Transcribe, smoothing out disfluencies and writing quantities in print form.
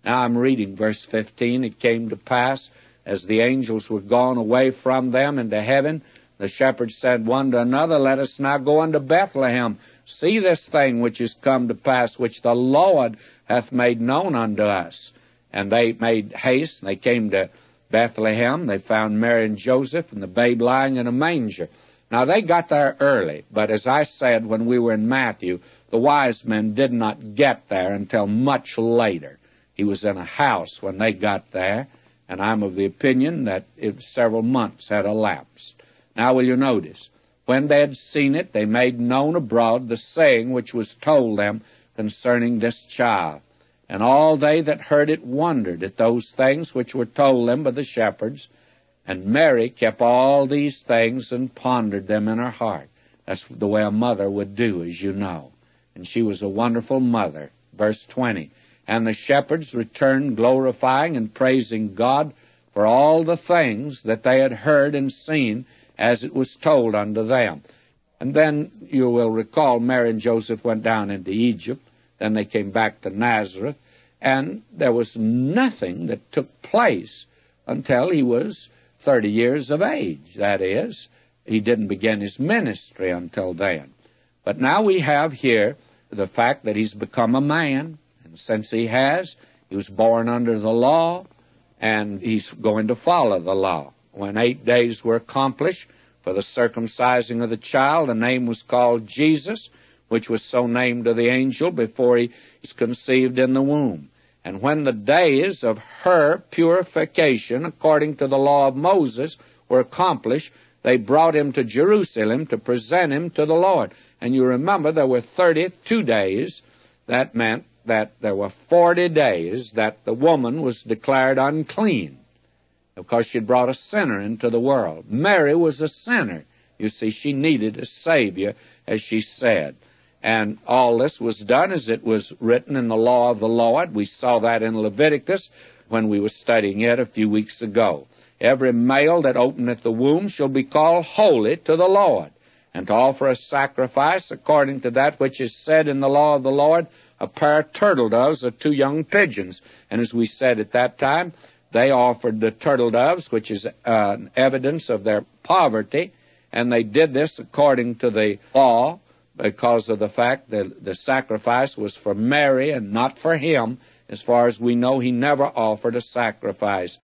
Now I'm reading verse 15. It came to pass, as the angels were gone away from them into heaven, the shepherds said one to another, Let us now go unto Bethlehem, see this thing which is come to pass, which the Lord hath made known unto us. And they made haste, and they came to Bethlehem. They found Mary and Joseph and the babe lying in a manger. Now they got there early, but as I said when we were in Matthew, the wise men did not get there until much later. He was in a house when they got there, and I'm of the opinion that several months had elapsed. Now will you notice, when they had seen it, they made known abroad the saying which was told them concerning this child. And all they that heard it wondered at those things which were told them by the shepherds. And Mary kept all these things and pondered them in her heart. That's the way a mother would do, as you know. And she was a wonderful mother. Verse 20. And the shepherds returned glorifying and praising God for all the things that they had heard and seen as it was told unto them. And then you will recall Mary and Joseph went down into Egypt. Then they came back to Nazareth. And there was nothing that took place until he was 30 years of age. That is, he didn't begin his ministry until then. But now we have here the fact that he's become a man. And since he was born under the law, and he's going to follow the law. When 8 days were accomplished for the circumcising of the child, the name was called Jesus, which was so named of the angel before he was conceived in the womb. And when the days of her purification, according to the law of Moses, were accomplished, they brought him to Jerusalem to present him to the Lord. And you remember there were 32 days. That meant that there were 40 days that the woman was declared unclean, because she'd brought a sinner into the world. Mary was a sinner. You see, she needed a Savior, as she said. And all this was done as it was written in the law of the Lord. We saw that in Leviticus when we were studying it a few weeks ago. Every male that openeth the womb shall be called holy to the Lord, and to offer a sacrifice according to that which is said in the law of the Lord, a pair of turtle doves or 2 young pigeons. And as we said at that time, they offered the turtle doves, which is evidence of their poverty, and they did this according to the law, because of the fact that the sacrifice was for Mary and not for him. As far as we know, he never offered a sacrifice